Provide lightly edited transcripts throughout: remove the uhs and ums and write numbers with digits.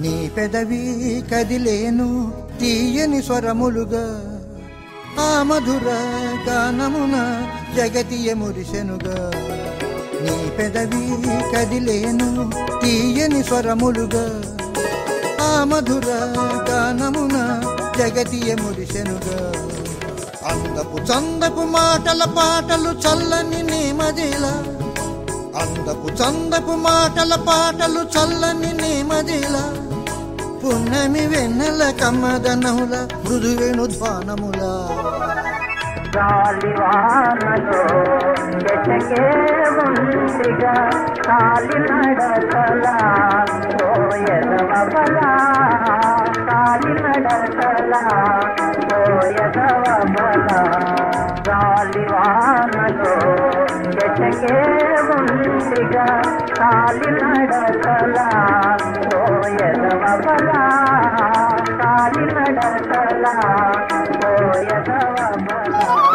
నీ పెదవి కదిలేను తీయని స్వరములుగా, ఆ మధుర గానమున జగతియ మురిసెనుగా. నీ పెదవి కదిలేను తీయని స్వరములుగా, ఆ మధుర గానమున జగతియ మురిసెనుగా. అందపు చందపు మాటల పాటలు చల్లని నేమదిలా, అందపు చందపు మాటల పాటలు చల్లని నేమదిలా. పున్నమి వెన్నెల కమ్మదనముల మృదువేణు ధ్వానముల. గాలివానలో ఎటకే ఉందిగా కాలి నడకల పోయదవబల, కాలి నడకల పోయదవబల. గాలివానలో ఎటకే ఉందిగా కాలి నడకల పోయదవబల, కాలి నడకల పోయదవబల.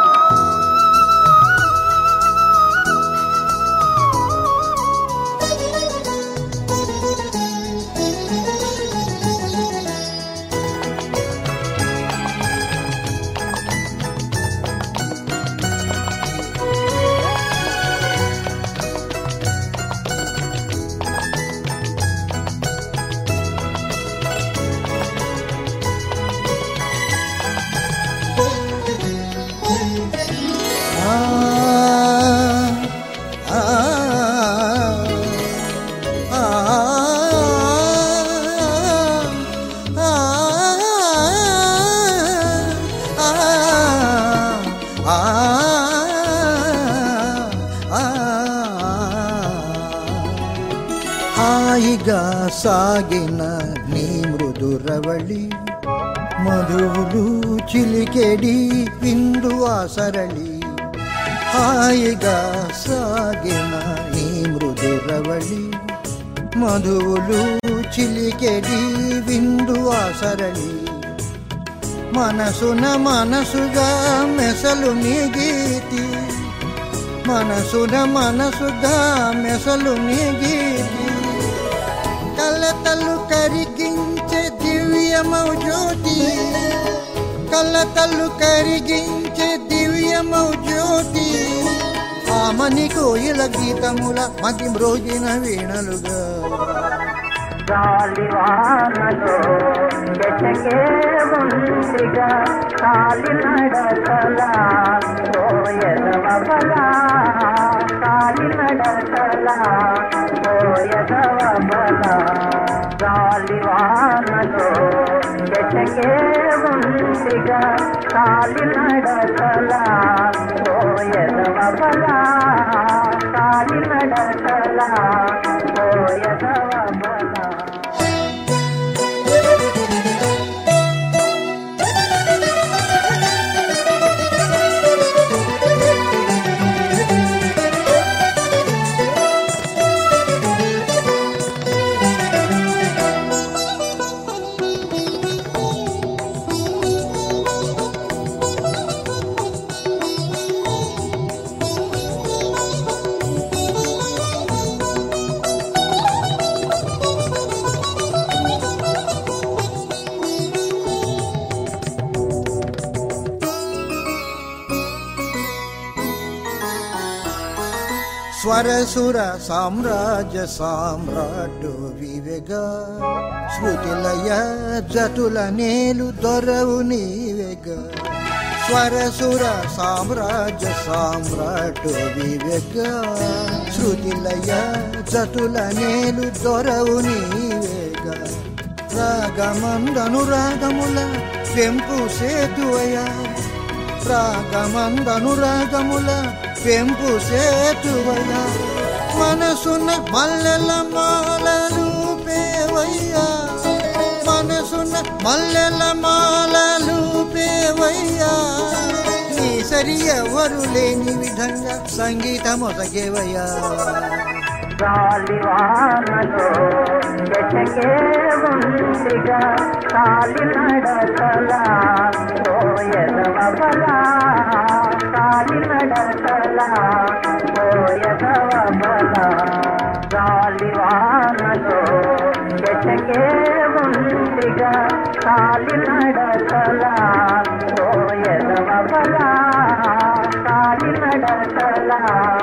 హాయిగా సాగిన నీ మృదురవళి, మధువులు చిలికెడి విందు ఆసరళి. హాయిగా సాగిన నీ మృదురవళి, మధువులు చిలికెడి విందు ఆసరళి. మనసున మనసుగా మెసలు నీ గీతి, మనసున మనసుగా మెసలు నీ గీతి. కలతలు కరిగించే దివ్యమౌ జ్యోతి, కలతలు కరిగించే దివ్యమౌ జ్యోతి. ఆమని కోయిల గీతముల మది మ్రోగిన వీణలుగా. గాలివానలో ఎటకే ఉందిగా కాలి నడకల పోయదవబల, కాలి నడకల పోయదవబల. గాలివానలో ఎటకే ఉందిగా కాలి నడకల పోయదవబల, కాలి నడకల పోయదవబల. స్వరసుర సామ్రాజ్య సామ్రాటు వివేగా, శృతిలయ జతుల నేలు దొరవు నీవేగా. స్వరసుర సామ్రాజ్య సామ్రాటు వివేగా, శృతిలయ జతుల నేలు దొరవు నీవేగా. రాగమందనురాగముల పెంపు సేతువయ, రాగమందనురాగముల పెంపు సేతువయ. మనసున మల్లెల మాలలు పేవయ్యా, మనసున మల్లెల మాలలు పేవయ్యా. నీ సరి ఎవరు లేని విధంగా సంగీతమొసగేవయ్యా. గాలివానలో ఎటకే ఉందిగా కాలి నడకల పోయదవబల, కాలి నడకల పోయదవబల. గాలివానలో ఎటకే ఉందిగా కాలి నడకలా ఓ ఎదవ బలా కాలి నడకలా